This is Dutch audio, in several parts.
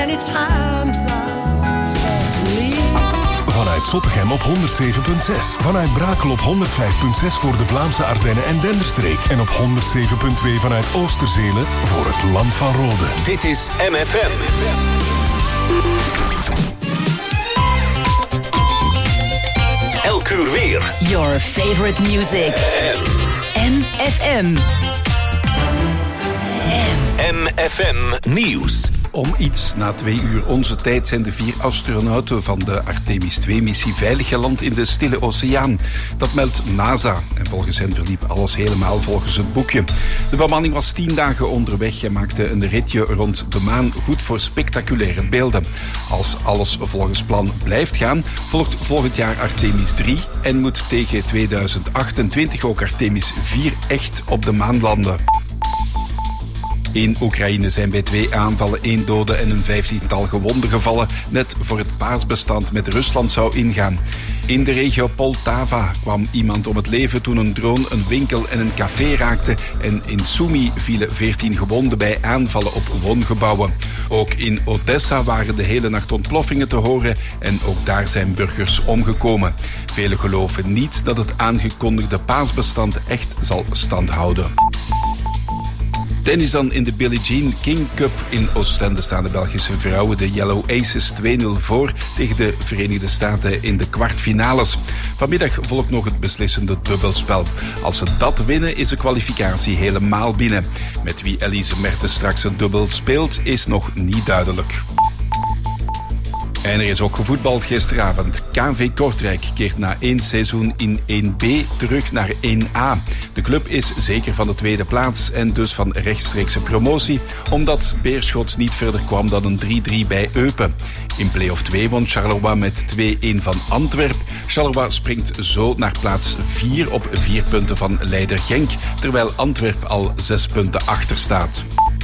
many times I thought to leave. Vanuit Zottegem op 107.6. Vanuit Brakel op 105.6 voor de Vlaamse Ardennen en Denderstreek. En op 107.2 vanuit Oosterzele voor het Land van Rode. Dit is MFM. Elk uur weer. Your favorite music. MFM. MFM Nieuws. Om iets na 2 uur onze tijd zijn de 4 astronauten van de Artemis 2-missie veilig geland in de Stille Oceaan. Dat meldt NASA. En volgens hen verliep alles helemaal volgens het boekje. De bemanning was 10 dagen onderweg en maakte een ritje rond de maan goed voor spectaculaire beelden. Als alles volgens plan blijft gaan, volgt volgend jaar Artemis 3 en moet tegen 2028 ook Artemis 4 echt op de maan landen. In Oekraïne zijn bij 2 aanvallen 1 dode en een 15-tal gewonden gevallen, net voor het paasbestand met Rusland zou ingaan. In de regio Poltava kwam iemand om het leven toen een drone een winkel en een café raakte en in Sumy vielen 14 gewonden bij aanvallen op woongebouwen. Ook in Odessa waren de hele nacht ontploffingen te horen en ook daar zijn burgers omgekomen. Velen geloven niet dat het aangekondigde paasbestand echt zal standhouden. Tennis dan in de Billie Jean King Cup in Oostende staan de Belgische vrouwen de Yellow Aces 2-0 voor tegen de Verenigde Staten in de kwartfinales. Vanmiddag volgt nog het beslissende dubbelspel. Als ze dat winnen is de kwalificatie helemaal binnen. Met wie Elise Mertens straks het dubbel speelt is nog niet duidelijk. En er is ook gevoetbald gisteravond. KV Kortrijk keert na 1 seizoen in 1B terug naar 1A. De club is zeker van de tweede plaats en dus van rechtstreekse promotie, omdat Beerschot niet verder kwam dan een 3-3 bij Eupen. In play-off 2 won Charleroi met 2-1 van Antwerp. Charleroi springt zo naar plaats 4 op 4 punten van leider Genk, terwijl Antwerp al 6 punten achter staat.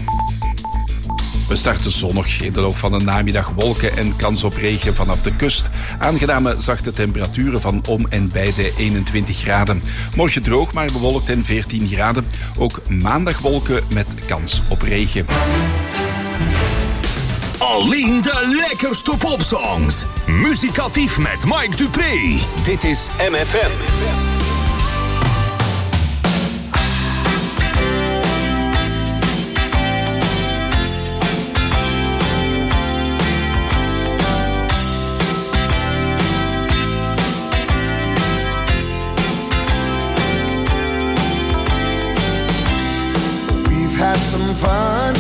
We starten zonnig. In de loop van de namiddag wolken en kans op regen vanaf de kust. Aangename zachte temperaturen van om en bij de 21 graden. Morgen droog, maar bewolkt en 14 graden. Ook maandag wolken met kans op regen. Alleen de lekkerste popsongs. Muzikatief met Mike Dupré. Dit is MFM. Had some fun.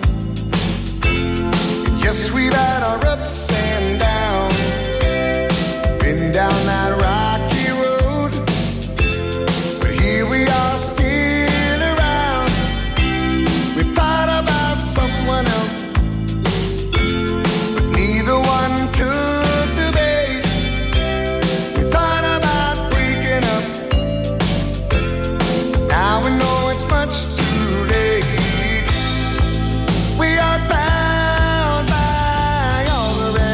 Yes, we've had our ups and downs. Been down that rocky road, but here we are still around. We thought about someone else, but neither one took the bait. We thought about breaking up. Now we know it's much too late. We are bound by all the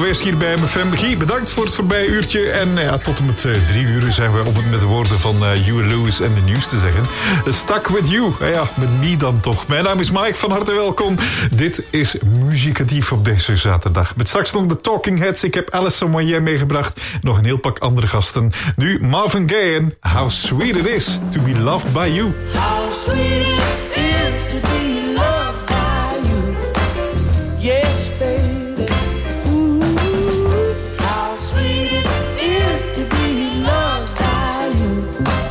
geweest hier bij MFM. Guy, bedankt voor het voorbije uurtje. En ja, tot en met 3 uur zijn we, om het met de woorden van Huey Lewis en de News te zeggen. Stuck with you. Ja, met me dan toch. Mijn naam is Mike, van harte welkom. Dit is Muzikatief op deze zaterdag. Met straks nog de Talking Heads. Ik heb Alison Moyet meegebracht. Nog een heel pak andere gasten. Nu Marvin Gaye en How Sweet It Is to Be Loved By You. How sweet it is to be loved by you. Yes, baby. Ooh, how sweet it is to be loved by you.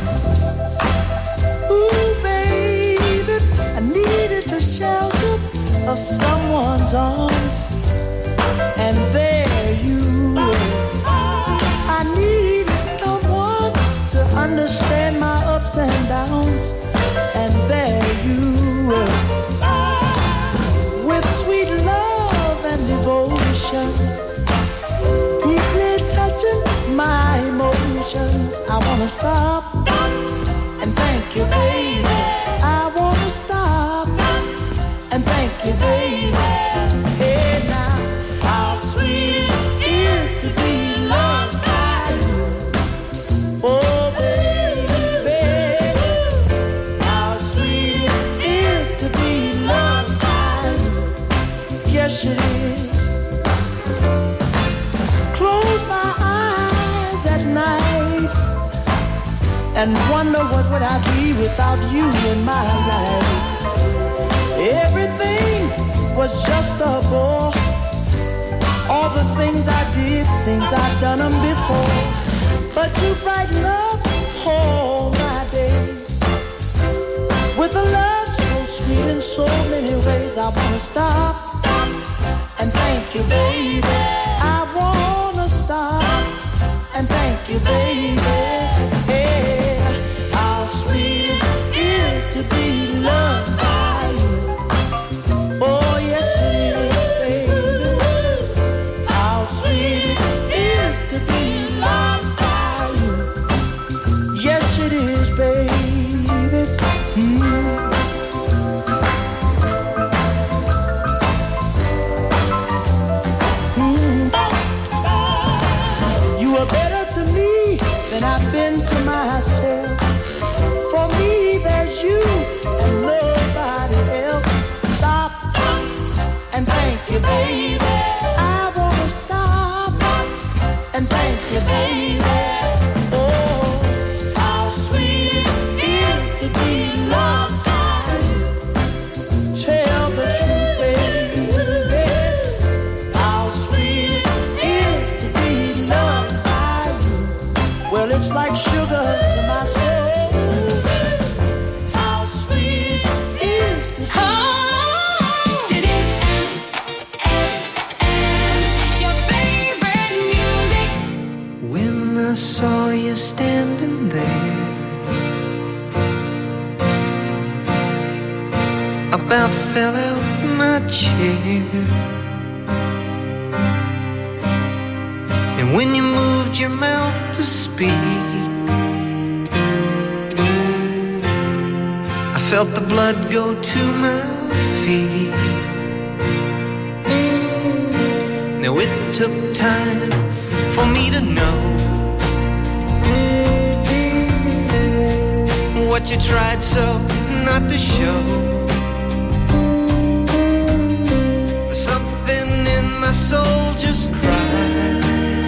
Ooh, baby, I needed the shelter of someone's arms, and there you were. I needed someone to understand my ups and downs, and there you were. With sweet love and devotion, deeply touching my emotions. I wanna stop and thank you, baby. I wanna stop and thank you, baby. Hey now, how sweet it is to be loved by you. Oh baby, how sweet it is to be loved by you. Yes it is. Close my eyes at night and wonder what would I be without you in my life. Everything was just a bore. All the things I did seems I've done them before. But you brighten up all my days with a love so sweet in so many ways. I wanna stop and thank you, baby. I wanna stop and thank you, baby. Hey, how sweet it is to be loved by you. Oh yes it is, baby. How sweet it is to be loved by you. Yes it is, baby. You are better to me than I've been to myself. For me there's you and nobody else. Stop and thank you, baby. I wanna stop and thank you, baby. Oh, how sweet it is to be loved by you. Tell the truth, baby. How sweet it is to be loved by you. Well, it's like sugar to my soul. How sweet it is to be. It is MFM, your favorite music. When I saw you standing there, about fell out my chair. And when you moved your mouth to speak, I felt the blood go to my feet. Now it took time for me to know what you tried so not to show. Something in my soul just cried.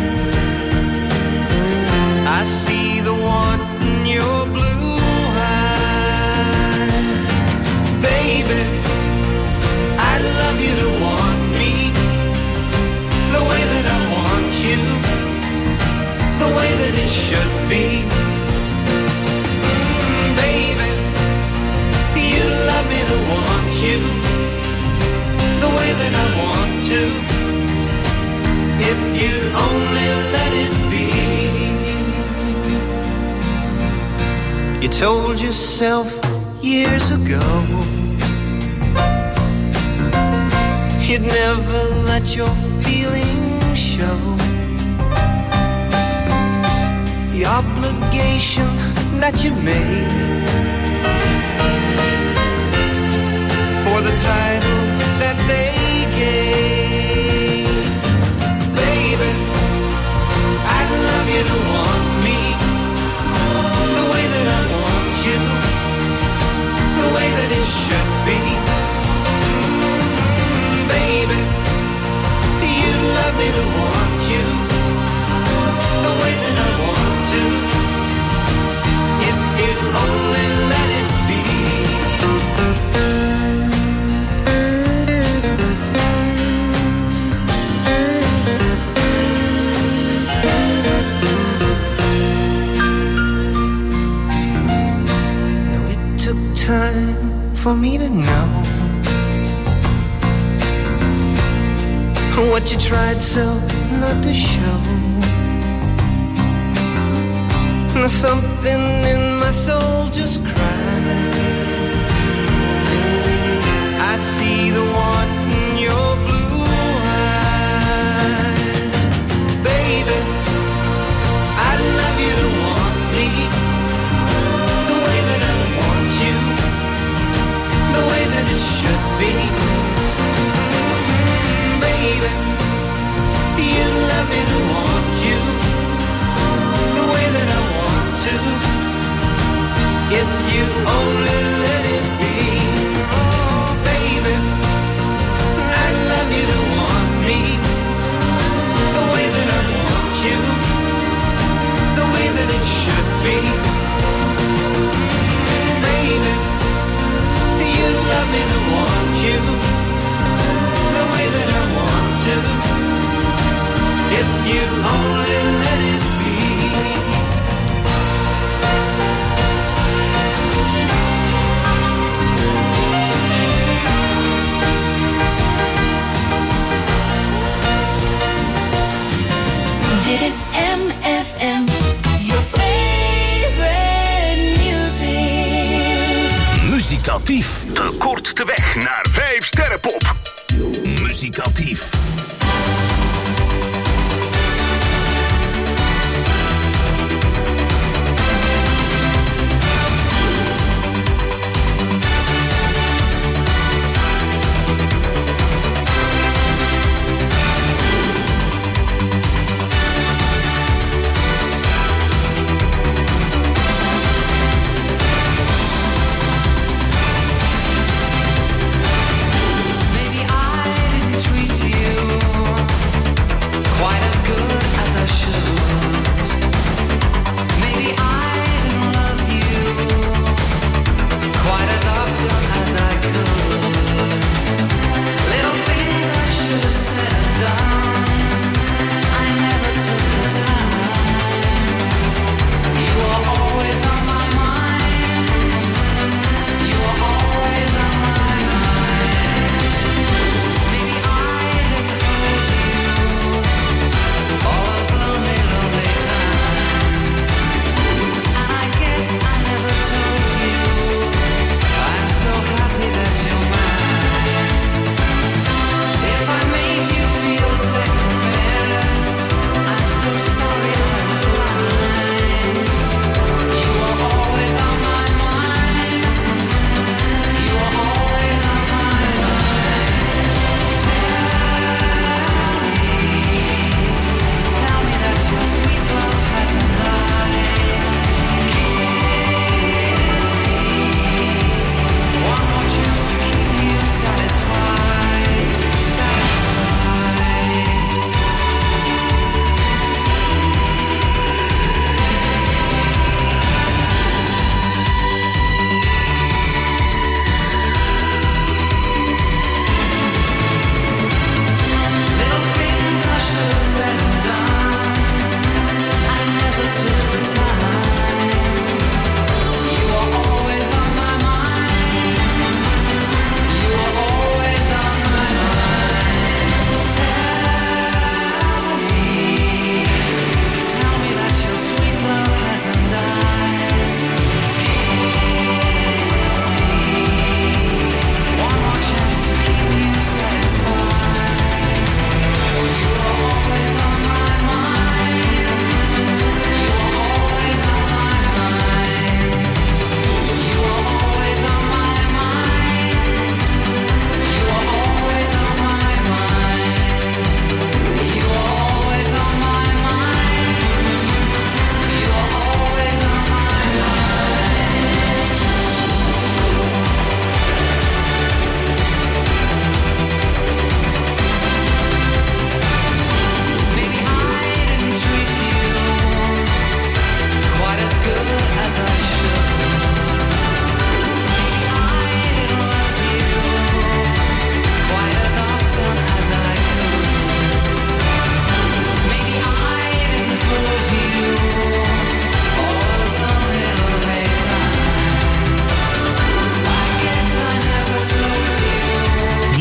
I see the want in your blue eyes. Baby, I'd love you to want me the way that I want you, the way that it should be. Baby, you love me to want you the way that I want to, if you'd only let it be. You told yourself years ago you'd never let your feelings show. The obligation that you made for the title that they gave. Baby, for me to know what you tried so not to show. Something in my soul just cried. I see the want in your blue eyes. Baby, I'd love you to want me the way that I want you, the way that it should be. Baby, you'd love me to want you the way that I want to, if you only let it be. Oh, baby, I'd love you to want me the way that I want you, the way that it should be. Baby, you'd love me to want you the way that I want to, if you only let it be. Dit is MFM, your favorite music. Muzikatief, de kortste weg naar 5 sterrenpop. Muzikatief. Maybe I didn't treat you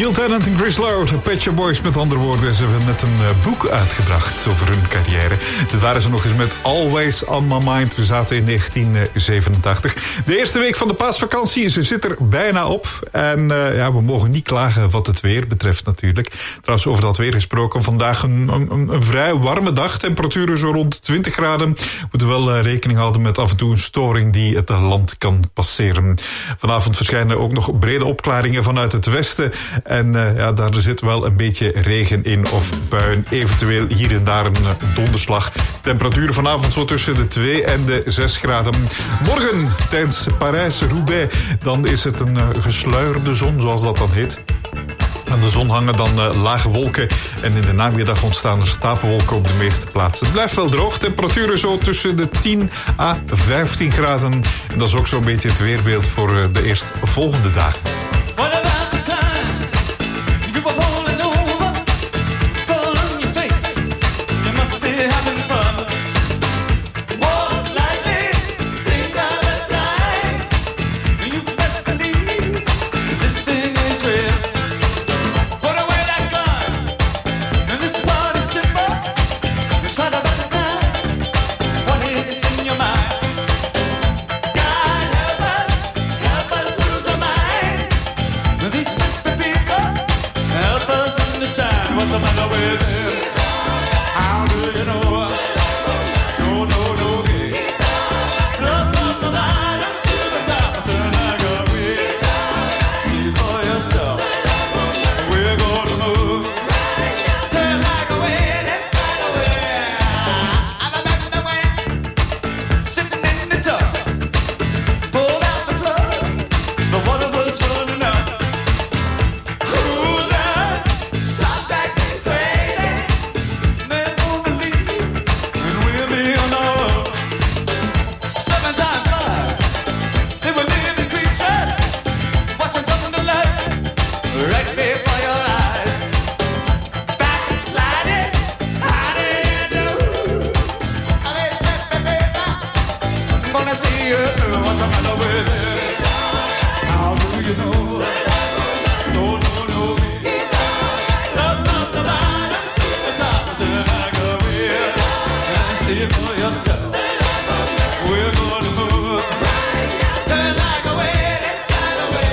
Phil Tennant en Chris Loud, Pet Shop Boys met andere woorden. Ze hebben net een boek uitgebracht over hun carrière. Dit waren ze nog eens met Always On My Mind. We zaten in 1987. De eerste week van de paasvakantie, ze zit er bijna op. En we mogen niet klagen wat het weer betreft natuurlijk. Trouwens, over dat weer gesproken. Vandaag een vrij warme dag. Temperaturen zo rond 20 graden. We moeten wel rekening houden met af en toe een storing die het land kan passeren. Vanavond verschijnen ook nog brede opklaringen vanuit het westen. En daar zit wel een beetje regen in of buien. Eventueel hier en daar een donderslag. Temperatuur vanavond zo tussen de 2 en de 6 graden. Morgen tijdens Parijs-Roubaix, dan is het een gesluierde zon, zoals dat dan heet. Aan de zon hangen dan lage wolken en in de namiddag ontstaan er stapelwolken op de meeste plaatsen. Het blijft wel droog, temperaturen zo tussen de 10 à 15 graden. En dat is ook zo'n beetje het weerbeeld voor de eerstvolgende dagen. What about the time you were rolling over, fall on your face? You must be having fun. Walk lightly, think of the time. You best believe this thing is real. Put away that gun, and this party's simple. Try to recognize what is in your mind. God help us lose our minds. These stupid people help us understand what's the matter with him. How do you know? No, love from the bottom to the top, turn like a wheel. See for yourself, we're gonna move. Turn like a wheel, let's slide away. I'm about the way, sitting in the tub, pulled out the plug, the water was running out. Cool down, stop acting crazy. They won't believe, and we'll be on our own. 7 times 5, they were living creatures, watching something to life right before your eyes. Backsliding, how do you do? They said, baby, I'm gonna see you through. What's the matter with you? How do you know? No. Love from the bottom to the top, turn like a wheel. And see for yourself, we're gonna move. Turn like a wheel, it's slide away.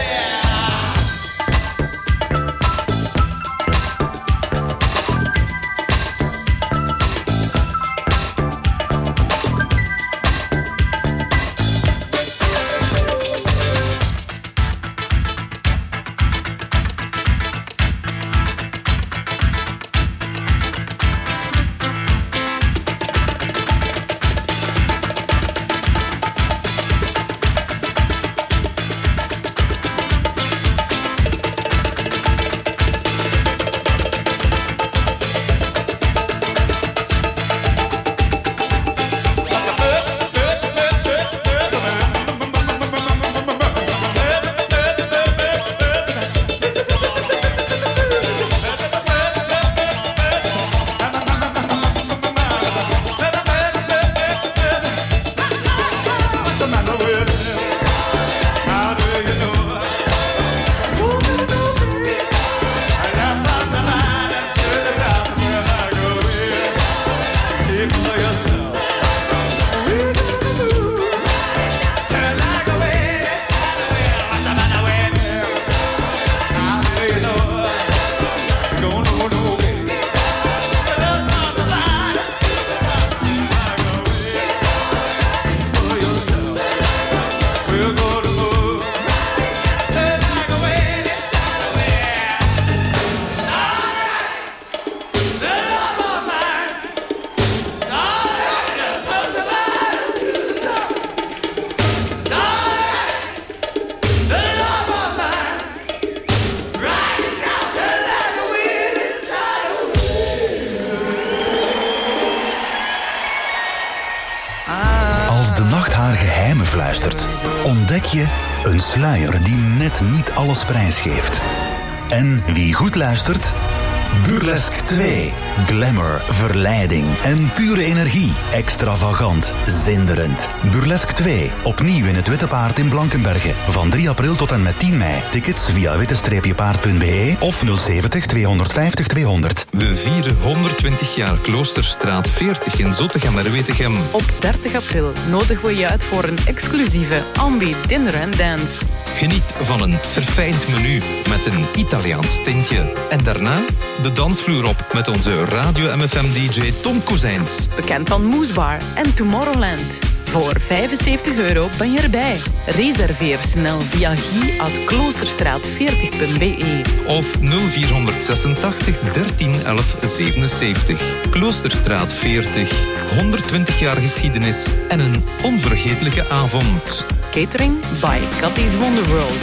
What's the matter with you? How do you know? Love from the bottom to the top, turn like a wheel. See for yourself, we're gonna move. Turn like a wheel, it's slide away. What's the matter with you? How do you know? Don't know no way. Love from the bottom to the top, turn like a wheel. See for yourself, we're gonna move. Turn like a wheel, it's slide away. The love of mine, from the bottom to the top. The love of mine, right now, turn like a wheel, it's slide away. Als de nacht haar geheimen fluistert, ontdek je een sluier die net niet alles prijsgeeft. En wie goed luistert, Burlesque 2. Glamour, verleiding en pure energie. Extravagant, zinderend. Burlesque 2. Opnieuw in het Witte Paard in Blankenberge. Van 3 april tot en met 10 mei. Tickets via witte-paard.be of 070 250 200. We vieren 120 jaar Kloosterstraat 40 in Zottegem-Wetegem. Op 30 april nodigen we je uit voor een exclusieve Ambi Dinner and Dance. Geniet van een verfijnd menu met een Italiaans tintje. En daarna de dansvloer op met onze Radio MFM-dj Tom Kozijns. Bekend van Moesbar en Tomorrowland. Voor €75 ben je erbij. Reserveer snel via guy@kloosterstraat40.be Of 0486 13 11 77. Kloosterstraat 40. 120 jaar geschiedenis en een onvergetelijke avond. Catering by Cathy's Wonderworld.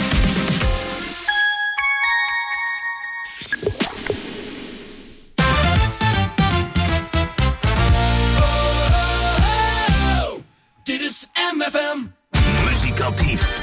Dit is MFM. Muzikatief.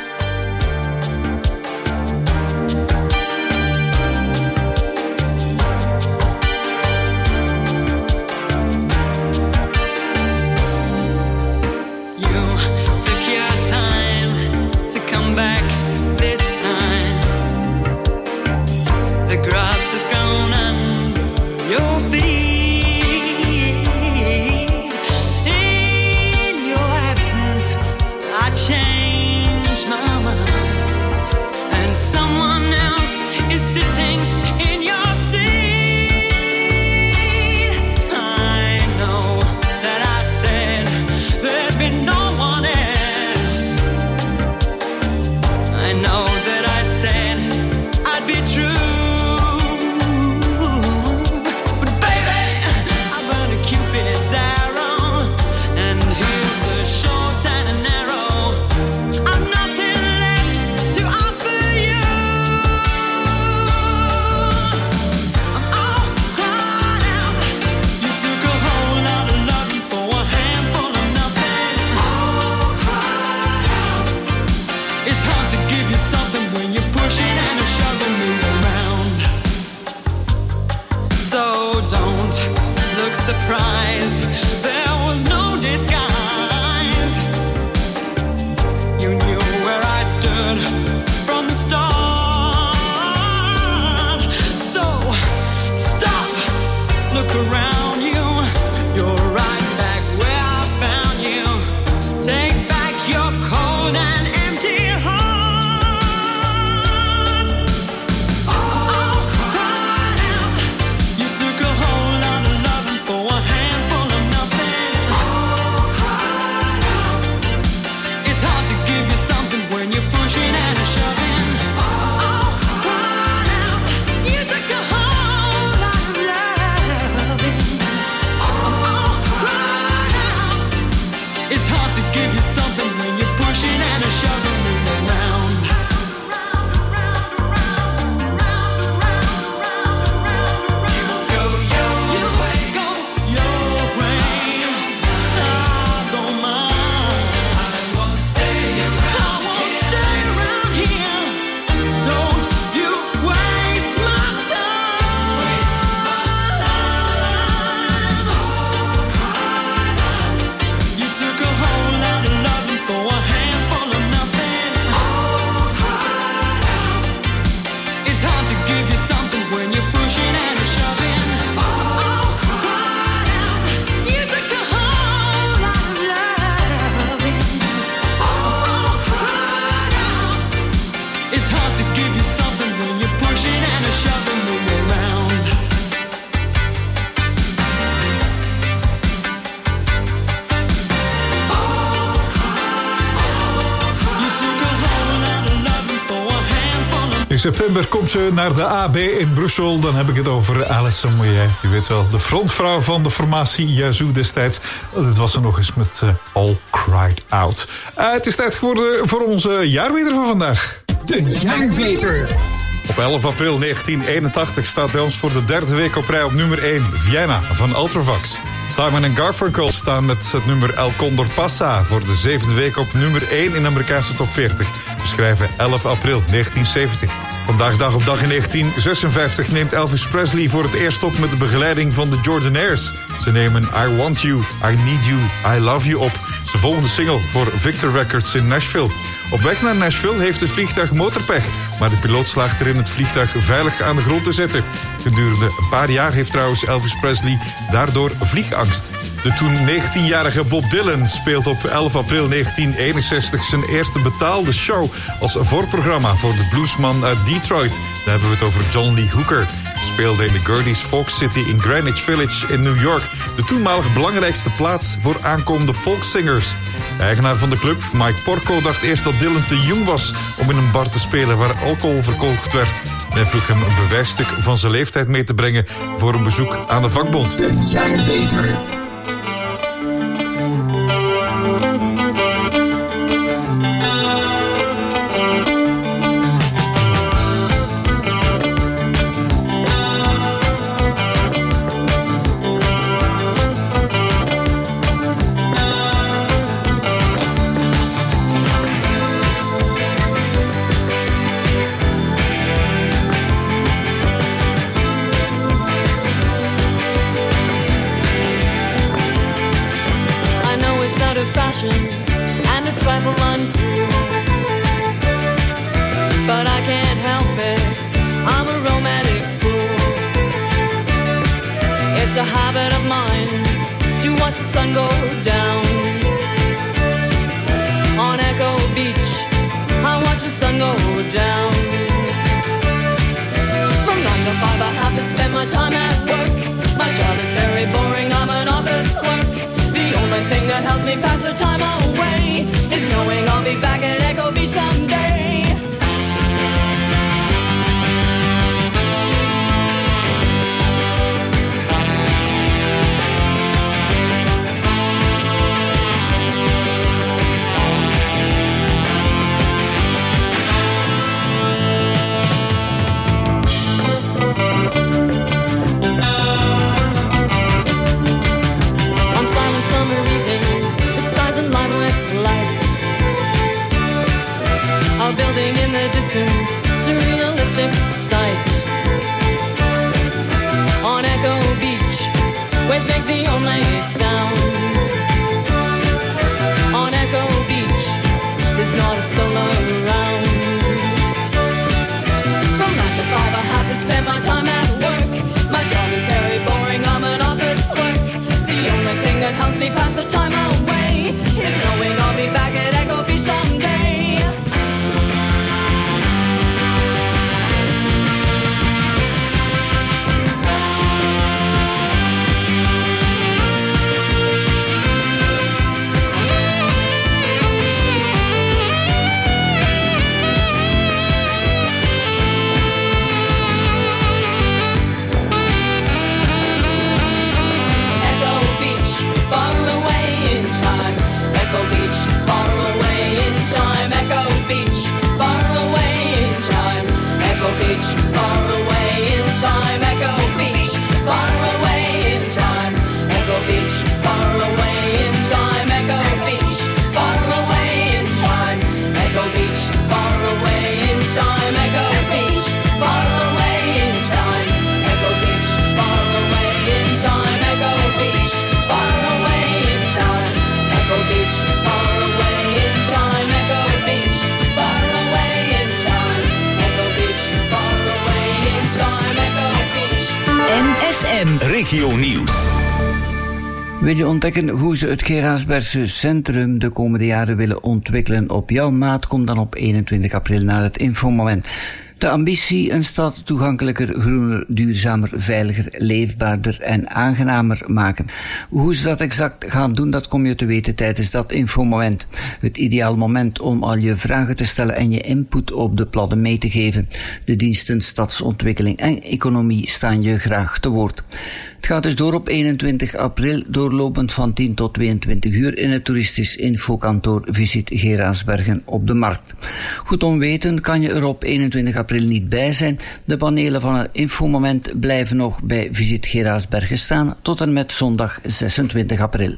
september komt ze naar de AB in Brussel. Dan heb ik het over Alison Moyet. Je weet wel, de frontvrouw van de formatie Yazoo destijds. Dit was ze nog eens met All Cried Out. Het is tijd geworden voor onze jaarweter van vandaag. De jaarweter. Op 11 april 1981 staat bij ons voor de derde week op rij op nummer 1 Vienna van Ultravox. Simon & Garfunkel staan met het nummer El Condor Pasa voor de zevende week op nummer 1 in de Amerikaanse top 40. We schrijven 11 april 1970. Vandaag dag op dag in 1956 neemt Elvis Presley voor het eerst op met de begeleiding van de Jordanaires. Ze nemen I Want You, I Need You, I Love You op. Zijn volgende single voor Victor Records in Nashville. Op weg naar Nashville heeft het vliegtuig motorpech, maar de piloot slaagt erin het vliegtuig veilig aan de grond te zetten. Gedurende een paar jaar heeft trouwens Elvis Presley daardoor vliegangst. De toen 19-jarige Bob Dylan speelt op 11 april 1961 zijn eerste betaalde show als voorprogramma voor de bluesman uit Detroit. Daar hebben we het over John Lee Hooker. Hij speelde in de Gerde's Folk City in Greenwich Village in New York, de toenmalig belangrijkste plaats voor aankomende folksingers. De eigenaar van de club, Mike Porco, dacht eerst dat Dylan te jong was om in een bar te spelen waar alcohol verkocht werd. Hij vroeg hem een bewijsstuk van zijn leeftijd mee te brengen voor een bezoek aan de vakbond. De Jaarbeter. And a trifle untrue, but I can't help it, I'm a romantic fool. It's a habit of mine to watch the sun go down. On Echo Beach, I watch the sun go down. From 9 to 5 I have to spend my time at work. My job is very boring, I'm an office clerk. The only thing that helps me pass the time away is knowing I'll be back at Echo Beach someday. Building in the distance, surrealistic sight. On Echo Beach, waves make the only sound. On Echo Beach, there's not a soul around. From 9 to 5 I have to spend my time at work. My job is very boring, I'm an office clerk. The only thing that helps me pass the time away is knowing I'll be back at Echo Beach someday. Regio Nieuws. Wil je ontdekken hoe ze het Geraardsbergse centrum de komende jaren willen ontwikkelen op jouw maat? Kom dan op 21 april naar het infomoment. De ambitie: een stad toegankelijker, groener, duurzamer, veiliger, leefbaarder en aangenamer maken. Hoe ze dat exact gaan doen, dat kom je te weten tijdens dat infomoment. Het ideaal moment om al je vragen te stellen en je input op de plannen mee te geven. De diensten stadsontwikkeling en economie staan je graag te woord. Het gaat dus door op 21 april, doorlopend van 10 tot 22 uur in het toeristisch infokantoor Visit Geraardsbergen op de Markt. Goed om weten kan je er op 21 april april niet bij zijn. De panelen van het infomoment blijven nog bij Visit Geraasbergen staan tot en met zondag 26 april.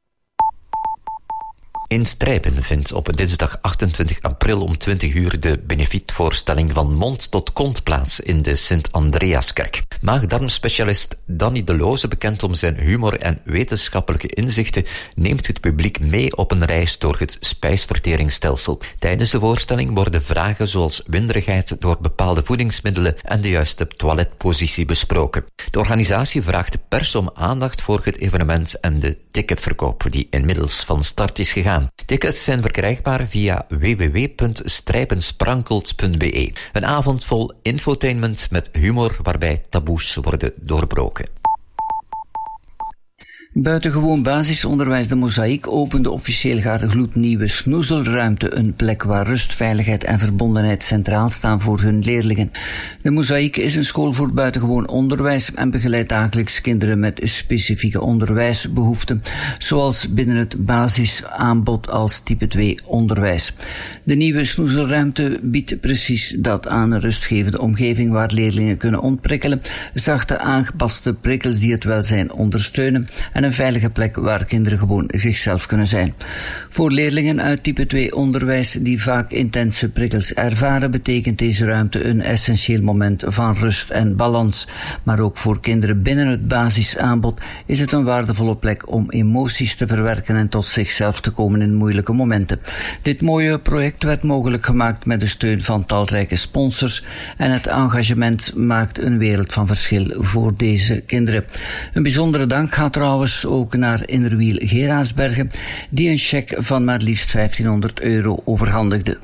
In Strijpen vindt op dinsdag 28 april om 20 uur de benefietvoorstelling van mond tot kont plaats in de Sint-Andreaskerk. Maag-darmspecialist Danny De Loze, bekend om zijn humor en wetenschappelijke inzichten, neemt het publiek mee op een reis door het spijsverteringsstelsel. Tijdens de voorstelling worden vragen zoals winderigheid door bepaalde voedingsmiddelen en de juiste toiletpositie besproken. De organisatie vraagt de pers om aandacht voor het evenement en de ticketverkoop, die inmiddels van start is gegaan. Tickets zijn verkrijgbaar via www.strijpensprankelt.be. Een avond vol infotainment met humor waarbij taboes worden doorbroken. Buitengewoon basisonderwijs De Mozaïek opende officieel haar gloednieuwe snoezelruimte, een plek waar rust, veiligheid en verbondenheid centraal staan voor hun leerlingen. De Mozaïek is een school voor buitengewoon onderwijs en begeleidt dagelijks kinderen met specifieke onderwijsbehoeften, zoals binnen het basisaanbod als type 2 onderwijs. De nieuwe snoezelruimte biedt precies dat aan, een rustgevende omgeving waar leerlingen kunnen ontprikkelen, zachte aangepaste prikkels die het welzijn ondersteunen en een veilige plek waar kinderen gewoon zichzelf kunnen zijn. Voor leerlingen uit type 2 onderwijs die vaak intense prikkels ervaren, betekent deze ruimte een essentieel moment van rust en balans. Maar ook voor kinderen binnen het basisaanbod is het een waardevolle plek om emoties te verwerken en tot zichzelf te komen in moeilijke momenten. Dit mooie project werd mogelijk gemaakt met de steun van talrijke sponsors en het engagement maakt een wereld van verschil voor deze kinderen. Een bijzondere dank gaat trouwens ook naar Innerwiel Geraasbergen, die een cheque van maar liefst €1500 overhandigde.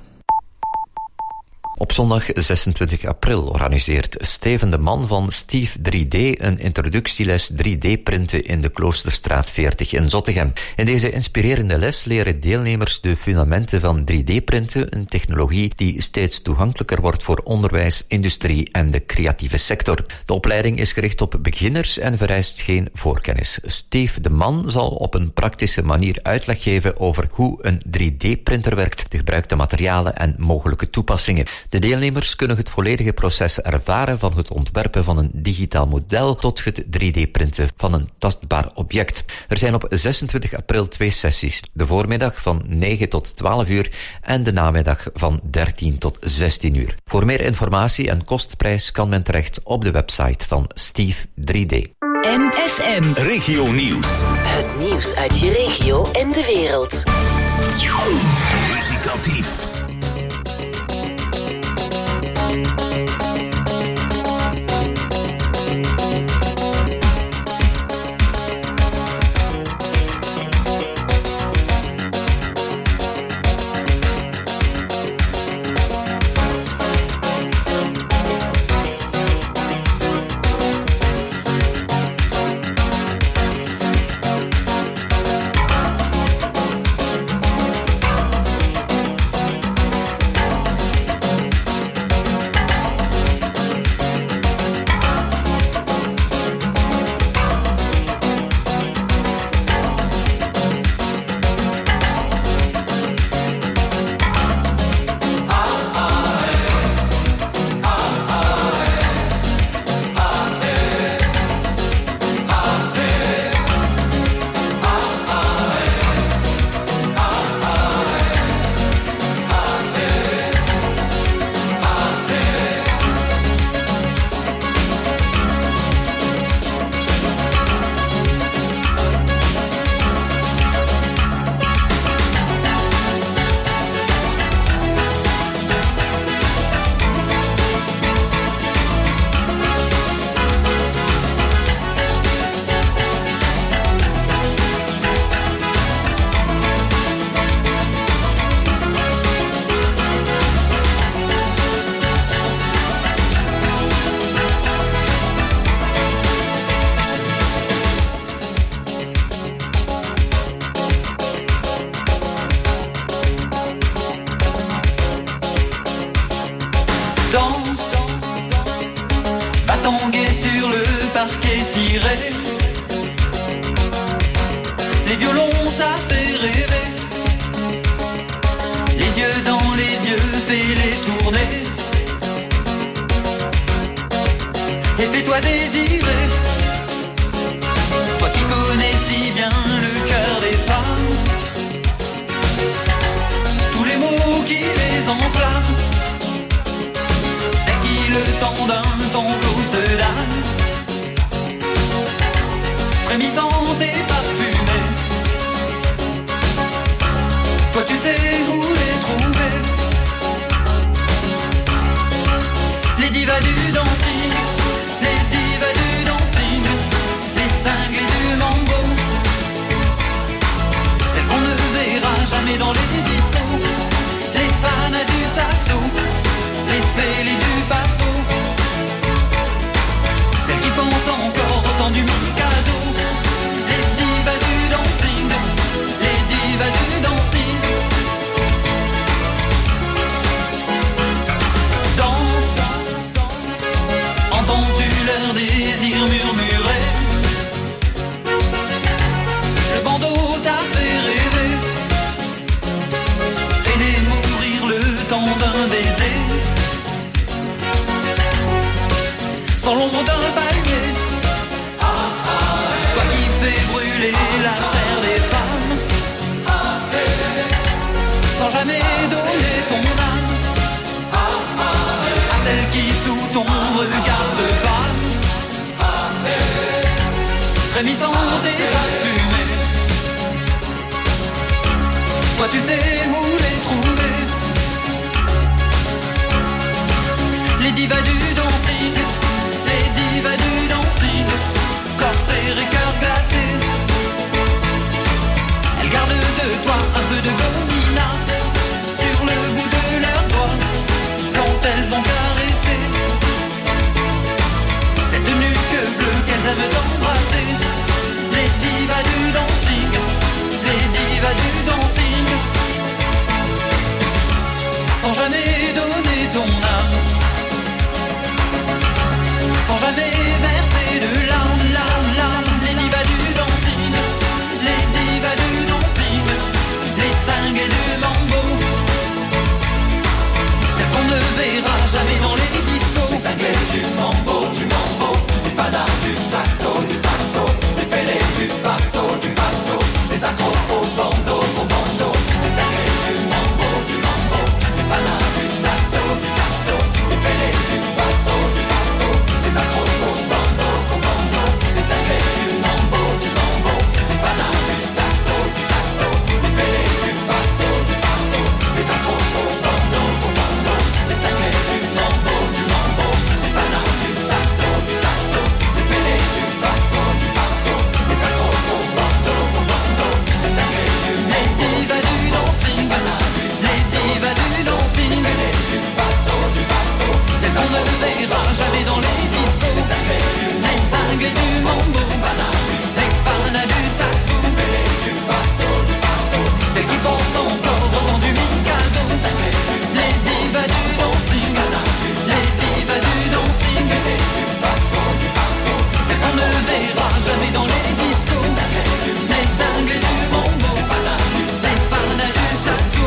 Op zondag 26 april organiseert Steven de Man van Steve 3D een introductieles 3D-printen in de Kloosterstraat 40 in Zottegem. In deze inspirerende les leren deelnemers de fundamenten van 3D-printen, een technologie die steeds toegankelijker wordt voor onderwijs, industrie en de creatieve sector. De opleiding is gericht op beginners en vereist geen voorkennis. Steve de Man zal op een praktische manier uitleg geven over hoe een 3D-printer werkt, de gebruikte materialen en mogelijke toepassingen. De deelnemers kunnen het volledige proces ervaren, van het ontwerpen van een digitaal model tot het 3D-printen van een tastbaar object. Er zijn op 26 april 2 sessies. De voormiddag van 9 tot 12 uur en de namiddag van 13 tot 16 uur. Voor meer informatie en kostprijs kan men terecht op de website van Steve 3D. MFM Regio Nieuws. Het nieuws uit je regio en de wereld. Muzikatief. Les violons, ça fait rêver. Les yeux dans les yeux, fais-les tourner. toi désiré, toi qui connais si bien le cœur des femmes, tous les mots qui les enflamment, c'est qui le temps d'un tango se donne, frémissante et parfumée, toi tu sais où les trouver, les divas du dancing, les divas du dancing, les cinglés du mambo, celles qu'on ne verra jamais dans les discos, les fans du saxo, les fêlés du basso, celles qui pensent encore au temps du Mikado, les divas du dancing, les divas du dancing. Danse, entends-tu leur désir murmurer? Le bandeau ça fait rêver, fais-les mourir le temps d'un baiser, sans l'ombre d'un palmier. Toi qui fais brûler la chair des femmes, sans jamais donner ton âme à celle qui sous ton regard se pâme, frémissante et parfumée. Toi tu sais où les trouver, les divas du dancing, les divas du dancing, corsaires et cœur glacé. Elles gardent de toi un peu de gomina sur le bout de leurs doigts quand elles ont caressé cette nuque bleue qu'elles aiment embrasser. Les divas du dancing, les divas du dancing, sans jamais donner ton âme, sans jamais verser de larmes, larmes, larmes. Les divas du dancing, les divas du dancing, les cinglés du mambo, celles qu'on ne verra jamais dans les discos. Les cinglés du mambo, les fadas du saxo, les fêlés du basso, les accros au bando, les cinglés du mambo, les fadas du saxo, les fêlés du basso, les accros au bando, les cinglés du mambo, les fadas du saxo, les fêlés du basso, les accros au bando, les cinglés du mambo, les fadas du saxo, les fêlés du basso, les accros au bando, les cinglés du les divas du dancing, les divas du dancing, les fêlés du basso, c'est on ne verra jamais dans les discos, les cinglés du mambo, les fans du saxo, c'est qui pensent encore au temps du Mikado, les divas du dancing, les divas du dancing, c'est on ne verra jamais dans les discos, les cinglés du mambo, les fans du saxo,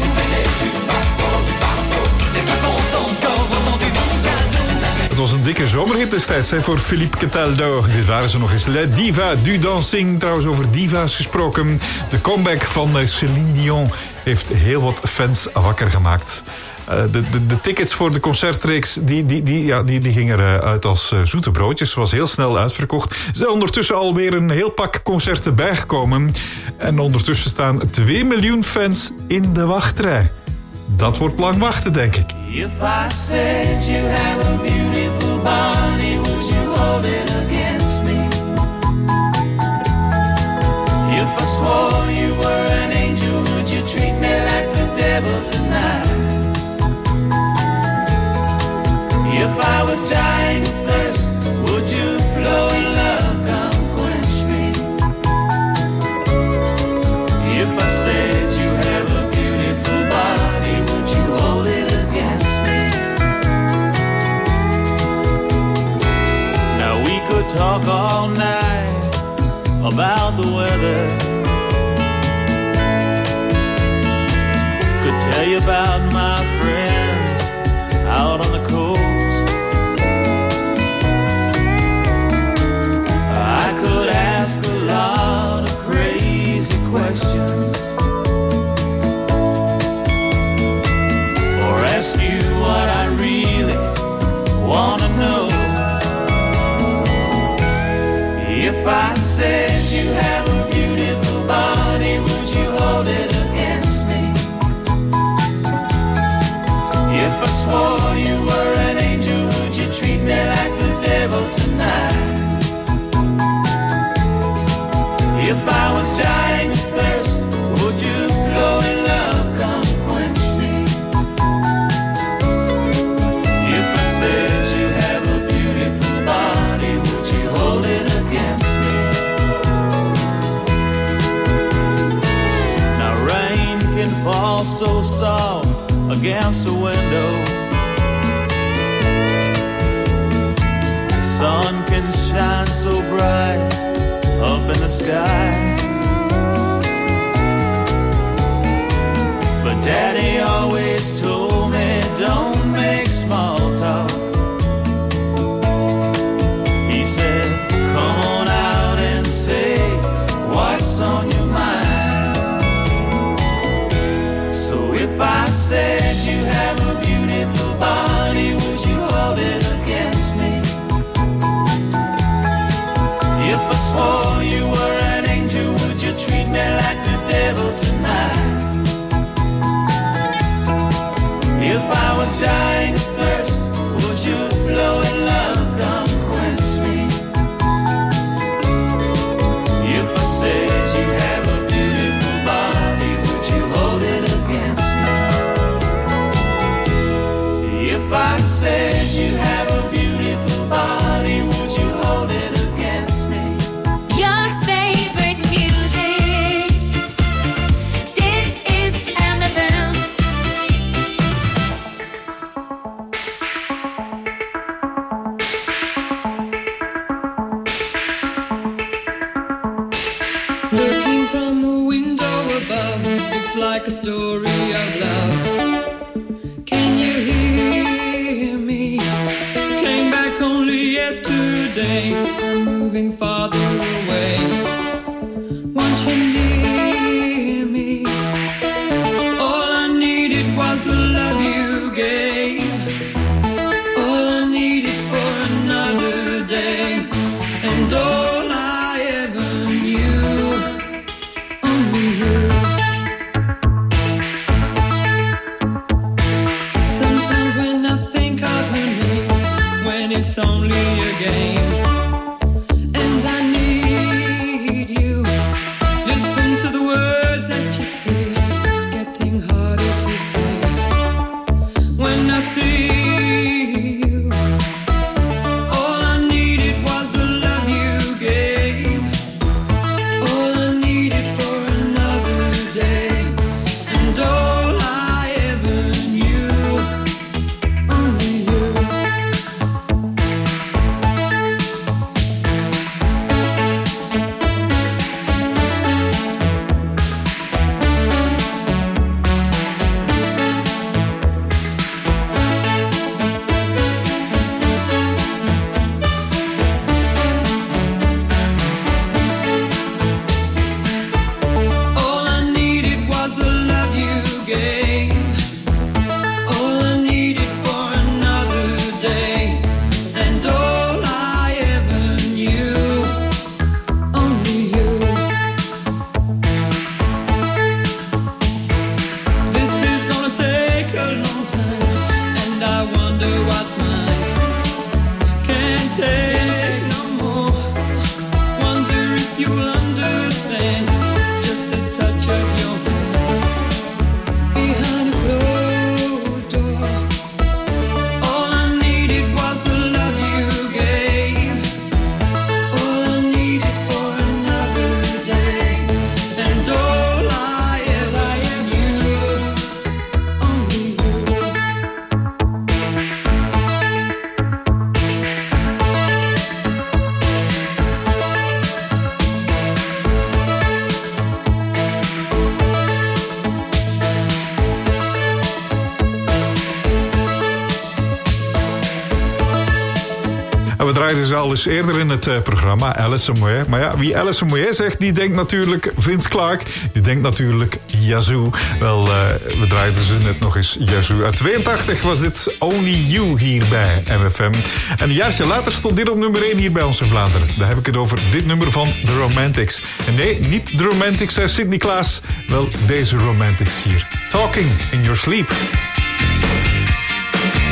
c'est qui pensent encore au temps du Mikado. Het was een dikke zomerhit destijds hè, voor Philippe Cataldo. Dit waren ze nog eens. La Diva du Dancing. Trouwens, over diva's gesproken. De comeback van Céline Dion heeft heel wat fans wakker gemaakt. De tickets voor de concertreeks die gingen eruit als zoete broodjes. Ze was heel snel uitverkocht. Er zijn ondertussen alweer een heel pak concerten bijgekomen. En ondertussen staan 2 miljoen fans in de wachtrij. Dat wordt lang wachten, denk ik. If I said you have a beautiful body, would you hold it against me? If I swore you were an angel, would you treat me like the devil tonight? If I was dying of thirst, would you flow in love, come quench me? If I said you have a beautiful body, would you hold it against me? Now we could talk all night about the weather, could tell you about my friends out on the coast. swore you were an angel, would you treat me like the devil tonight? If I was dying of thirst, would you flow in love, come quench me? If I said you have a beautiful body, would you hold it against me? Now rain can fall so soft against a window, the sun can shine so bright up in the sky, but Daddy always told me don't make small talk. He said come on out and say what's on your mind. So if I said you have a beautiful body, would you hold it against me? If I swore you were an angel, would you treat me like the devil tonight? If I was dying of thirst, would you flow in love, come quench me? If I said you have a beautiful body, would you hold it against me? If I said you have a beautiful body, would you hold it against me? Your favorite music. Dit is MFM. Looking from a window above, it's like a story of love. Can you hear me? Came back only yesterday. I'm moving farther away. Want you near me? All I needed was the love you gave. All I needed for another day. And all I ever knew, only you. Sometimes when I think of her name, when it's only a game, and I need you. Listen to the words that you say, it's getting harder to stay. When I see you, all I needed was the love you gave. All I needed for another day, and all I ever knew, only you. All I needed was the love you gave. All I needed for another day, and all I ever knew, only you. This is gonna take a long time, and I wonder what's mine. Can't take no more. Wonder if you'll understand. It's just the touch of your hand behind a closed door. All I needed was the love you gave. All I needed for another day, and all I ever knew, only you. En we draaiden ze al eens eerder in het programma, Alison Moyet. Maar ja, wie Alison Moyet zegt, die denkt natuurlijk Vince Clarke. Die denkt natuurlijk Yazoo. Wel, we draaiden ze net nog eens Yazoo. Uit 82 was dit Only You hier bij MFM. En een jaartje later stond dit op nummer 1 hier bij ons in Vlaanderen. Daar heb ik het over dit nummer van The Romantics. En nee, niet The Romantics uit Sidney Klaas. Wel, deze Romantics hier. Talking in Your Sleep.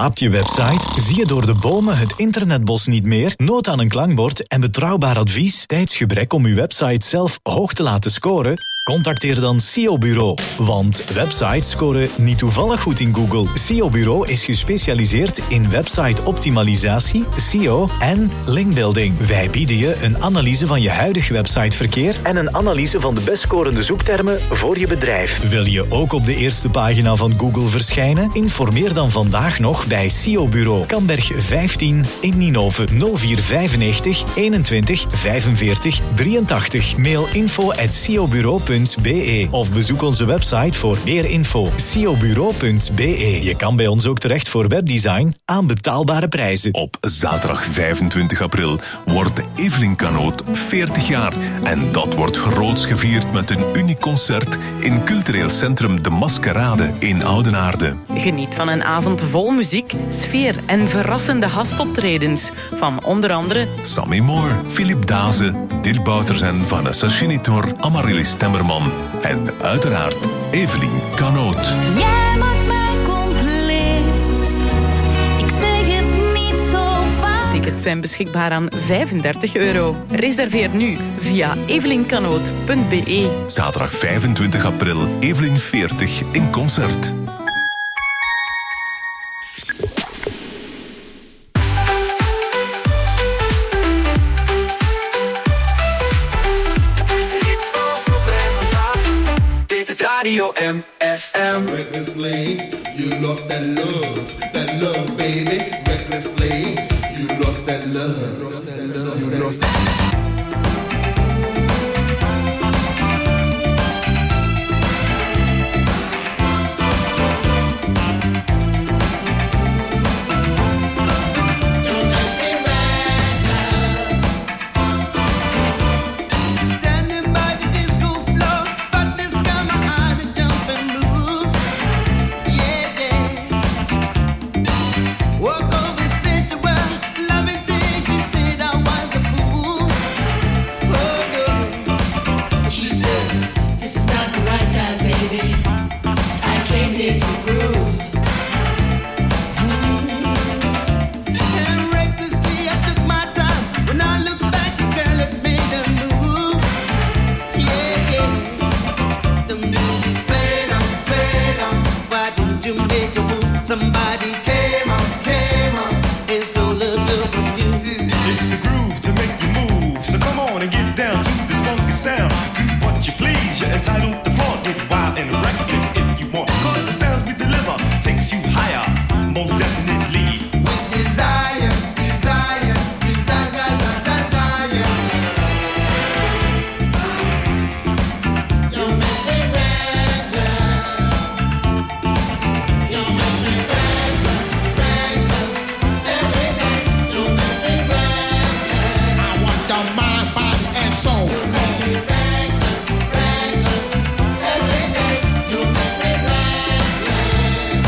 Slaapt je website? Zie je door de bomen het internetbos niet meer? Nood aan een klankbord en betrouwbaar advies? Tijdsgebrek om uw website zelf hoog te laten scoren? Contacteer dan SEO Bureau. Want websites scoren niet toevallig goed in Google. SEO Bureau is gespecialiseerd in website-optimalisatie, SEO en linkbuilding. Wij bieden je een analyse van je huidig websiteverkeer en een analyse van de best scorende zoektermen voor je bedrijf. Wil je ook op de eerste pagina van Google verschijnen? Informeer dan vandaag nog bij SEO Bureau. Kamberg 15 in Ninove 0495 21 45 83. Mail info@seobureau.be of bezoek onze website voor meer info. seobureau.be. Je kan bij ons ook terecht voor webdesign aan betaalbare prijzen. Op zaterdag 25 april wordt Evelien Canoot 40 jaar. En dat wordt groots gevierd met een uniek concert in cultureel centrum De Maskerade in Oudenaarde. Geniet van een avond vol muziek, sfeer en verrassende gastoptredens. Van onder andere Sammy Moore, Philip Daze, Dil Bouters en Vanessa Chinitor, Amaryllis Temmerman en uiteraard Evelien Canoot. Jij maakt mij compleet. Ik zeg het niet zo vaak. tickets zijn beschikbaar aan €35. Reserveer nu via evelincanoot.be. Zaterdag 25 april, Evelien 40 in concert. Radio MFM. Recklessly, you lost that love, baby. Recklessly, you lost that love, Somebody came on, and stole a girl from you. It's the groove to make you move. So come on and get down to this funky sound. Do what you please, you're entitled to flaunt. Get wild and reckless if you want. Cause the sounds we deliver takes you higher, most definitely. With desire, desire, desire, desire, desire. You make me reckless. You make me reckless, reckless. Every day you make me reckless. I want your mind, body, and soul. You make me reckless, reckless. Every day you make me reckless.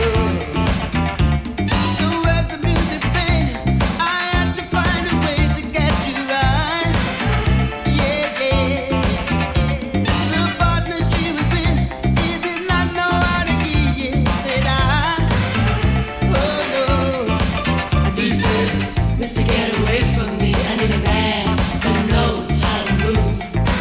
So as the music played, I had to find a way to get you right. Yeah, yeah. The partner she was with, he did not know how to give it. Said oh no. He said, Mister, get away from me. I need a man that knows how to move.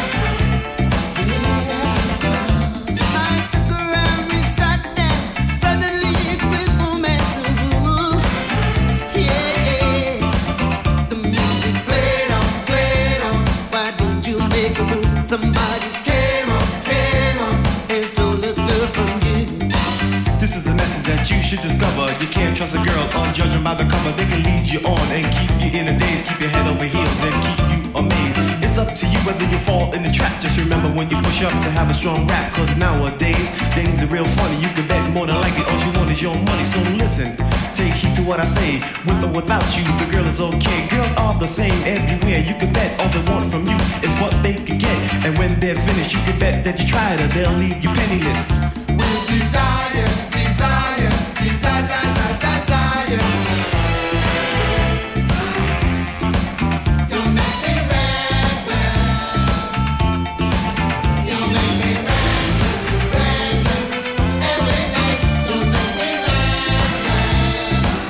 I took her and we started to dance. Suddenly a quick moment to move. Yeah, yeah. The music played on. Why don't you make a move? Somebody came on, and stole a girl from you. This is a message that you should discover. You can't trust a girl on judging by the cover. They can lead you on and keep you in a daze, keep your head over heels and keep you amazed. It's up to you whether you fall in the trap. Just remember when you push up to have a strong rap. Cause nowadays, things are real funny. You can bet more than likely all you want is your money. So listen, take heed to what I say. With or without you, the girl is okay. Girls are the same everywhere. You can bet all they want from you is what they can get. And when they're finished, you can bet that you tried her. They'll leave you penniless. With desire, desire, desire, desire, desire. You make me reckless. You make me reckless, reckless. Every day you make me reckless.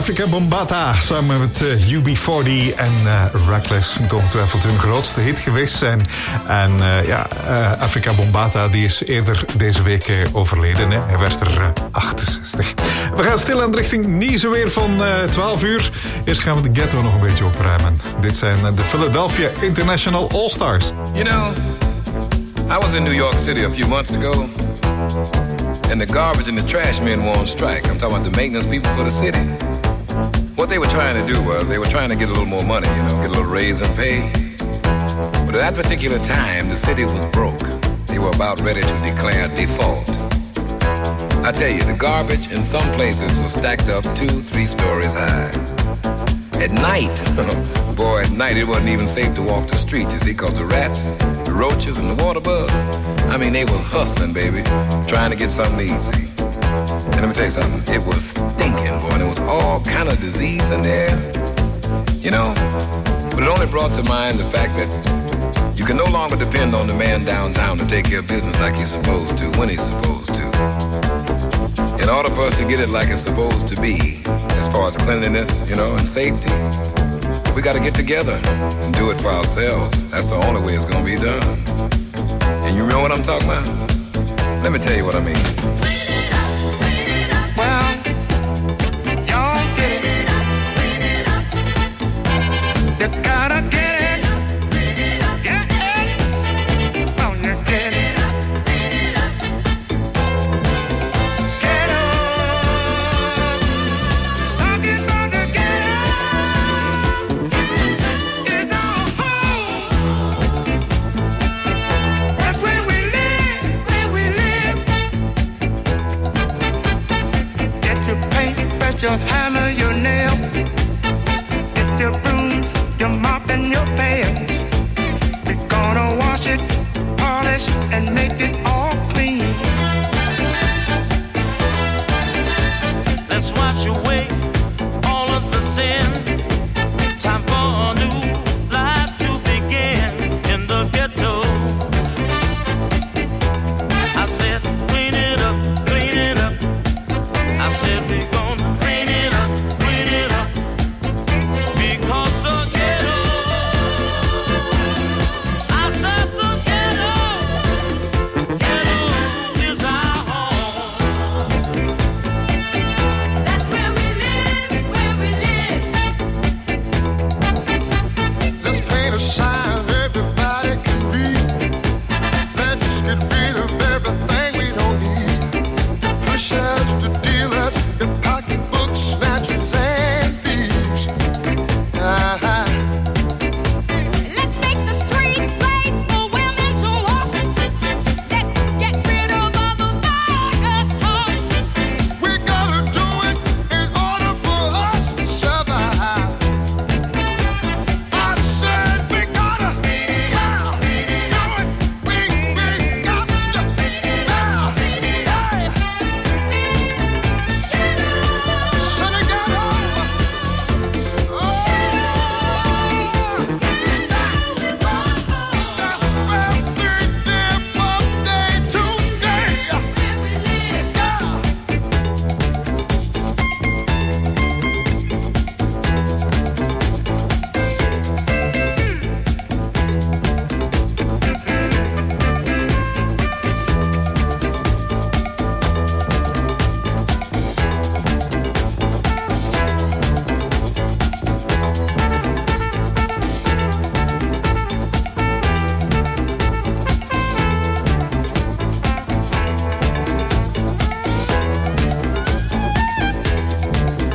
Africa Bombata samen met UB40 en Reckless. Moet ongetwijfeld hun grootste hit geweest zijn. En Africa Bombata die is eerder deze week overleden. Hè. Hij werd er 68. We gaan stil aan de richting Nieuwsweer van 12 uur. Eerst gaan we de ghetto nog een beetje opruimen. Dit zijn de Philadelphia International All-Stars. You know, I was in New York City a few months ago. And the garbage and the trash men were on strike. I'm talking about the maintenance people for the city. What they were trying to do was they were trying to get a little more money, you know, get a little raise in pay. But at that particular time, the city was broke. They were about ready to declare default. I tell you, the garbage in some places was stacked up 2-3 stories high. At night, boy, at night it wasn't even safe to walk the street, you see, because the rats, the roaches, and the water bugs, I mean, they were hustling, baby, trying to get something to eat, see. And let me tell you something, it was stinking, boy, and there was all kind of disease in there, you know. But it only brought to mind the fact that you can no longer depend on the man downtown to take care of business like he's supposed to, when he's supposed to. In order for us to get it like it's supposed to be, as far as cleanliness, you know, and safety, we got to get together and do it for ourselves. That's the only way it's going to be done. And you remember what I'm talking about? Let me tell you what I mean. Well, y'all get it. You gotta get it. Your hammer, your nails, get your brooms, your mop and your pails. We're gonna wash it, polish and make it all clean. Let's wash away all of the sin. Time for a new life to begin in the ghetto. I said clean it up, clean it up. I said we're gonna